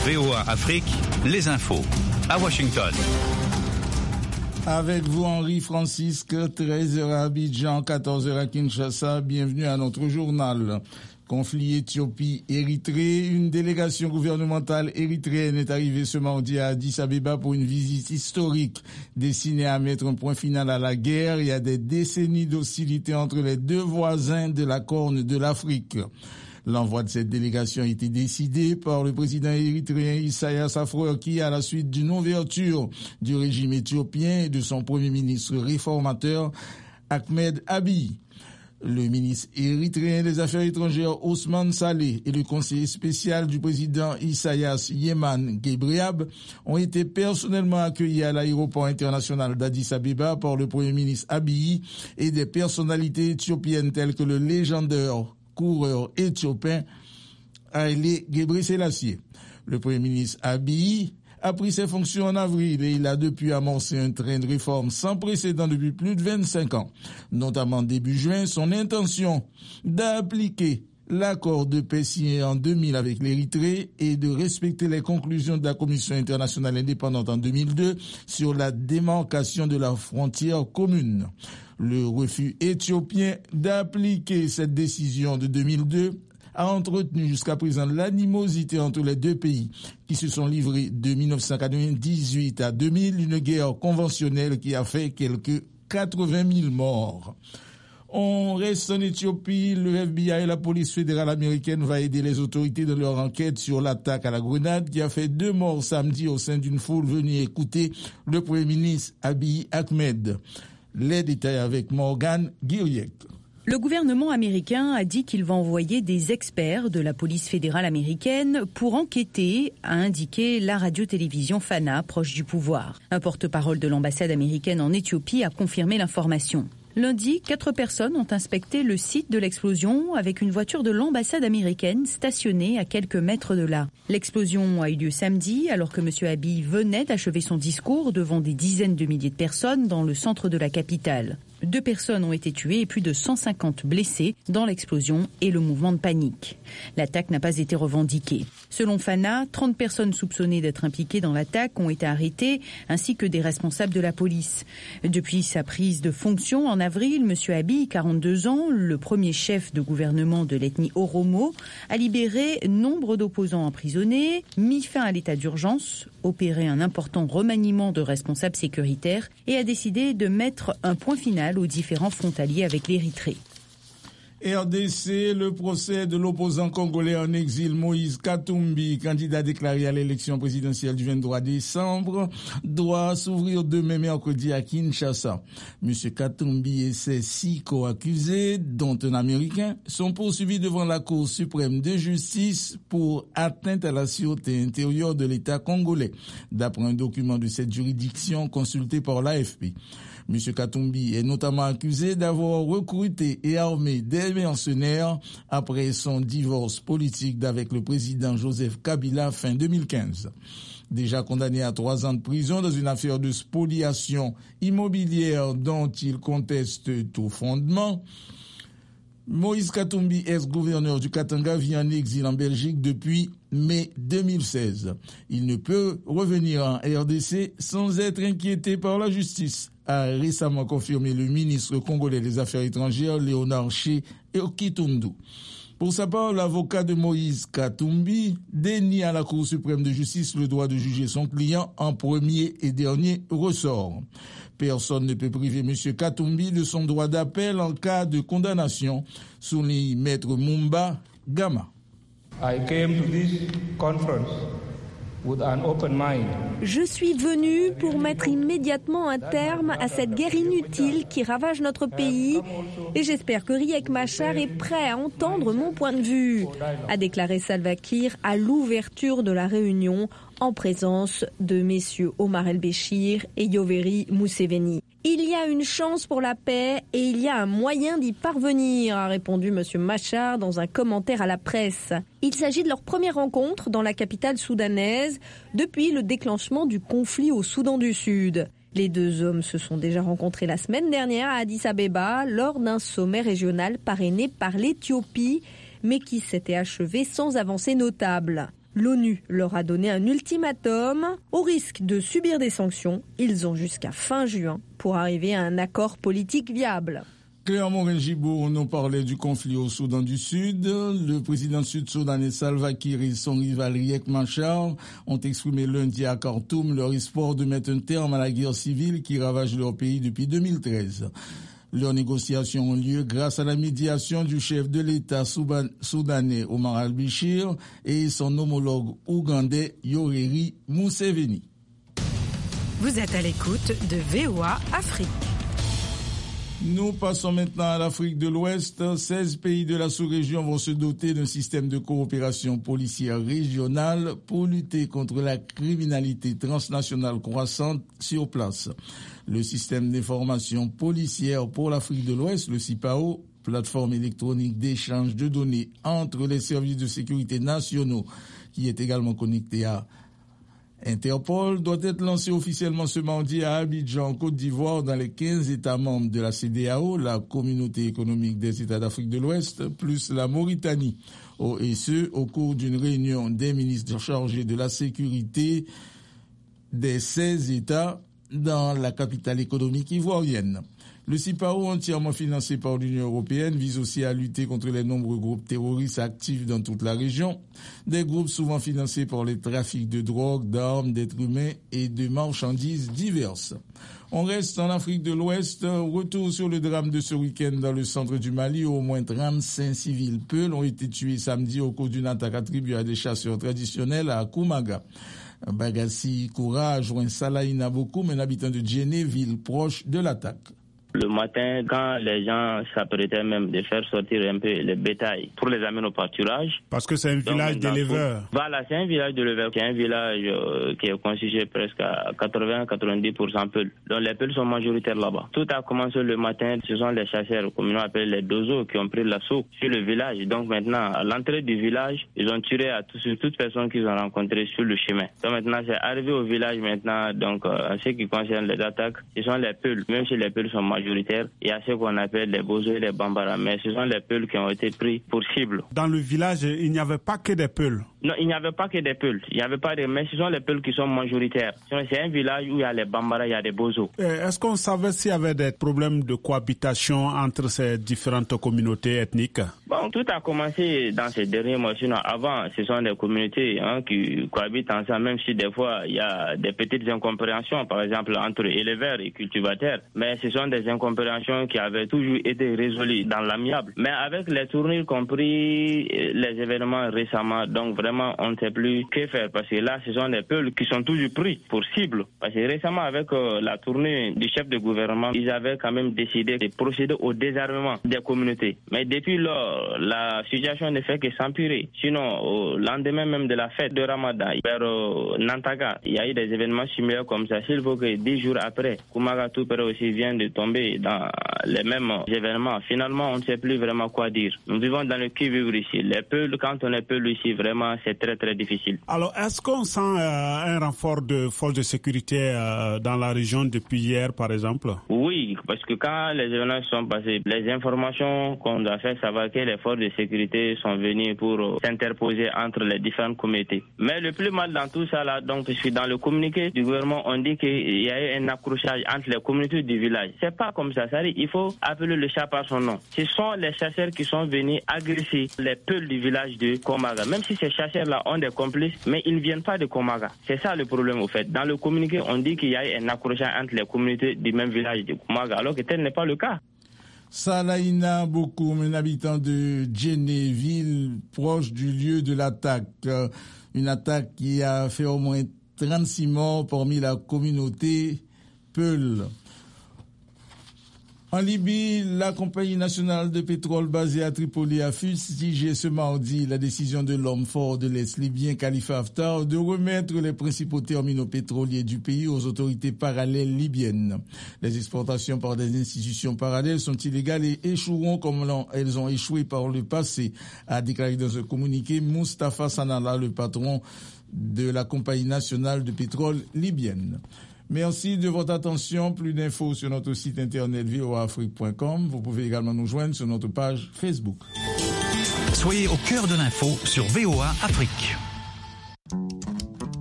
VOA Afrique, les infos. À Washington. Avec vous, Henri Francisque, 13h à Abidjan, 14h à Kinshasa. Bienvenue à notre journal. Conflit Éthiopie-Érythrée. Une délégation gouvernementale érythréenne est arrivée ce mardi à Addis Abeba pour une visite historique destinée à mettre un point final à la guerre et à des décennies d'hostilité entre les deux voisins de la Corne de l'Afrique. L'envoi de cette délégation a été décidé par le président érythréen Isaias Afwerki à la suite d'une ouverture du régime éthiopien et de son premier ministre réformateur Ahmed Abiy. Le ministre érythréen des Affaires étrangères Ousmane Saleh et le conseiller spécial du président Isaias Yeman Gebriab ont été personnellement accueillis à l'aéroport international d'Addis Abeba par le premier ministre Abiy et des personnalités éthiopiennes telles que le légendaire coureur éthiopien Haile Gebrselassie. Le premier ministre Abiy a pris ses fonctions en avril et il a depuis amorcé un train de réforme sans précédent depuis plus de 25 ans. Notamment début juin, son intention d'appliquer l'accord de paix signé en 2000 avec l'Érythrée et de respecter les conclusions de la Commission internationale indépendante en 2002 sur la démarcation de la frontière commune. Le refus éthiopien d'appliquer cette décision de 2002 a entretenu jusqu'à présent l'animosité entre les deux pays qui se sont livrés de 1998 à 2000, une guerre conventionnelle qui a fait quelques 80 000 morts. On reste en Éthiopie. Le FBI et la police fédérale américaine va aider les autorités dans leur enquête sur l'attaque à la grenade qui a fait 2 morts samedi au sein d'une foule venue écouter le Premier ministre Abiy Ahmed. Les détails avec Morgan Guiriec. Le gouvernement américain a dit qu'il va envoyer des experts de la police fédérale américaine pour enquêter, a indiqué la radio-télévision Fana, proche du pouvoir. Un porte-parole de l'ambassade américaine en Éthiopie a confirmé l'information. Lundi, 4 personnes ont inspecté le site de l'explosion avec une voiture de l'ambassade américaine stationnée à quelques mètres de là. L'explosion a eu lieu samedi alors que M. Abiy venait d'achever son discours devant des dizaines de milliers de personnes dans le centre de la capitale. 2 personnes ont été tuées et plus de 150 blessés dans l'explosion et le mouvement de panique. L'attaque n'a pas été revendiquée. Selon Fana, 30 personnes soupçonnées d'être impliquées dans l'attaque ont été arrêtées, ainsi que des responsables de la police. Depuis sa prise de fonction en avril, M. Abiy, 42 ans, le premier chef de gouvernement de l'ethnie Oromo, a libéré nombre d'opposants emprisonnés, mis fin à l'état d'urgence, opéré un important remaniement de responsables sécuritaires et a décidé de mettre un point final aux différents frontaliers avec l'Érythrée. RDC, le procès de l'opposant congolais en exil Moïse Katumbi, candidat déclaré à l'élection présidentielle du 23 décembre, doit s'ouvrir demain mercredi à Kinshasa. Monsieur Katumbi et ses 6 co-accusés, dont un Américain, sont poursuivis devant la Cour suprême de justice pour atteinte à la sûreté intérieure de l'État congolais, d'après un document de cette juridiction consulté par l'AFP. M. Katumbi est notamment accusé d'avoir recruté et armé des mercenaires après son divorce politique d'avec le président Joseph Kabila fin 2015. Déjà condamné à 3 ans de prison dans une affaire de spoliation immobilière dont il conteste tout fondement, Moïse Katumbi, ex-gouverneur du Katanga, vit en exil en Belgique depuis mai 2016. Il ne peut revenir en RDC sans être inquiété par la justice, a récemment confirmé le ministre congolais des Affaires étrangères Léonard Ché Okitundu. Pour sa part, l'avocat de Moïse Katumbi dénie à la Cour suprême de justice le droit de juger son client en premier et dernier ressort. Personne ne peut priver M. Katumbi de son droit d'appel en cas de condamnation, souligne Maître Mumba Gama. I came to this conference with an open mind. Je suis venu pour mettre immédiatement un terme à cette guerre inutile qui ravage notre pays et j'espère que Riek Machar est prêt à entendre mon point de vue, a déclaré Salva Kiir à l'ouverture de la réunion en présence de messieurs Omar El-Béchir et Yoweri Museveni. Il y a une chance pour la paix et il y a un moyen d'y parvenir, a répondu M. Machar dans un commentaire à la presse. Il s'agit de leur première rencontre dans la capitale soudanaise depuis le déclenchement du conflit au Soudan du Sud. Les 2 hommes se sont déjà rencontrés la semaine dernière à Addis Abeba lors d'un sommet régional parrainé par l'Éthiopie, mais qui s'était achevé sans avancée notable. L'ONU leur a donné un ultimatum. Au risque de subir des sanctions, ils ont jusqu'à fin juin pour arriver à un accord politique viable. Claire Morin-Gibault nous parlait du conflit au Soudan du Sud. Le président sud-soudanais Salva Kiir et son rival Riek Machar ont exprimé lundi à Khartoum leur espoir de mettre un terme à la guerre civile qui ravage leur pays depuis 2013. Leurs négociations ont lieu grâce à la médiation du chef de l'État soudanais Omar al-Béchir et son homologue ougandais Yoweri Museveni. Vous êtes à l'écoute de VOA Afrique. Nous passons maintenant à l'Afrique de l'Ouest. 16 pays de la sous-région vont se doter d'un système de coopération policière régionale pour lutter contre la criminalité transnationale croissante sur place. Le système d'information policière pour l'Afrique de l'Ouest, le CIPAO, plateforme électronique d'échange de données entre les services de sécurité nationaux, qui est également connecté à Interpol, doit être lancé officiellement ce mardi à Abidjan, en Côte d'Ivoire, dans les 15 États membres de la CEDEAO, la Communauté économique des États d'Afrique de l'Ouest, plus la Mauritanie. Et ce, au cours d'une réunion des ministres chargés de la sécurité des 16 États dans la capitale économique ivoirienne. Le CIPAO, entièrement financé par l'Union européenne, vise aussi à lutter contre les nombreux groupes terroristes actifs dans toute la région, des groupes souvent financés par les trafics de drogue, d'armes, d'êtres humains et de marchandises diverses. On reste en Afrique de l'Ouest. Retour sur le drame de ce week-end dans le centre du Mali. Au moins 35 civils Peuls ont été tués samedi au cours d'une attaque attribuée à des chasseurs traditionnels à Koumaga. Bagassi Koura a joint Salaïna Bokoum, un habitant de Djenné, ville proche de l'attaque. Le matin, quand les gens s'apprêtaient même de faire sortir un peu le bétail pour les amener au pâturage. Parce que c'est un village d'éleveurs. Voilà, c'est un village d'éleveurs. C'est un village qui est constitué presque à 80-90% Peuls. Donc les Peuls sont majoritaires là-bas. Tout a commencé le matin. Ce sont les chasseurs, comme on appelle les dozos, qui ont pris l'assaut sur le village. Donc maintenant, à l'entrée du village, ils ont tiré sur toute personne qu'ils ont rencontrée sur le chemin. Donc maintenant, c'est arrivé au village maintenant. Donc en ce qui concerne les attaques, ce sont les Peuls. Même si les Peuls sont majoritaires, il y a ce qu'on appelle les Bozos et les Bambara, mais ce sont les Peuls qui ont été pris pour cible. Dans le village, il n'y avait pas que des Peuls. Non, il n'y avait pas que des Peuls. Il n'y avait pas de, mais ce sont les Peuls qui sont majoritaires. C'est un village où il y a les Bambara, il y a des Bozos. Est-ce qu'on savait s'il y avait des problèmes de cohabitation entre ces différentes communautés ethniques? Bon, tout a commencé dans ces derniers mois. Sinon, avant, ce sont des communautés qui cohabitent ensemble, même si des fois, il y a des petites incompréhensions, par exemple, entre éleveurs et cultivateurs. Mais ce sont des incompréhensions qui avaient toujours été résolues dans l'amiable. Mais avec les tournures compris, les événements récemment, donc vraiment, on ne sait plus que faire. Parce que là, ce sont des peuples qui sont toujours pris pour cible. Parce que récemment, avec la tournée du chef de gouvernement, ils avaient quand même décidé de procéder au désarmement des communautés. Mais depuis lors, la situation ne fait que s'empirer. Sinon, au lendemain même de la fête de Ramadan, vers Nantaga, il y a eu des événements similaires comme ça. S'il faut que 10 jours après, Koumaga Toupere aussi vient de tomber dans les mêmes événements. Finalement, on ne sait plus vraiment quoi dire. Nous vivons dans le qui-vivre ici. Les peuples, quand on est peuple ici, vraiment, c'est très très difficile. Alors, est-ce qu'on sent un renfort de forces de sécurité dans la région depuis hier, par exemple? Oui, parce que quand les événements sont passés, les informations qu'on doit faire savoir que les forces de sécurité sont venues pour s'interposer entre les différentes communautés. Mais le plus mal dans tout ça, là, donc, puisque dans le communiqué du gouvernement, on dit qu'il y a eu un accrochage entre les communautés du village. C'est pas comme ça. C'est-à-dire, il faut appeler le chat par son nom. Ce sont les chasseurs qui sont venus agresser les peuples du village de Koumaga. Même si ces chasseurs-là ont des complices, mais ils ne viennent pas de Koumaga. C'est ça le problème, au fait. Dans le communiqué, on dit qu'il y a eu un accrochage entre les communautés du même village de Koumaga, alors que tel n'est pas le cas. Salaïna Bokoum, un habitant de Djenné, ville proche du lieu de l'attaque. Une attaque qui a fait au moins 36 morts parmi la communauté Peul. En Libye, la compagnie nationale de pétrole basée à Tripoli a fustigé ce mardi la décision de l'homme fort de l'Est libyen Khalifa Haftar de remettre les principaux terminaux pétroliers du pays aux autorités parallèles libyennes. Les exportations par des institutions parallèles sont illégales et échoueront comme elles ont échoué par le passé, a déclaré dans un communiqué Mustafa Sanala, le patron de la compagnie nationale de pétrole libyenne. Merci de votre attention. Plus d'infos sur notre site internet voaafrique.com. Vous pouvez également nous joindre sur notre page Facebook. Soyez au cœur de l'info sur VOA Afrique.